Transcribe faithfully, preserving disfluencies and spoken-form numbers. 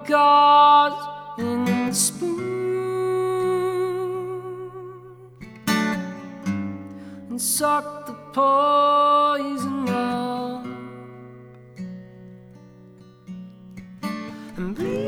cigars in the spoon and suck the poison up and breathe.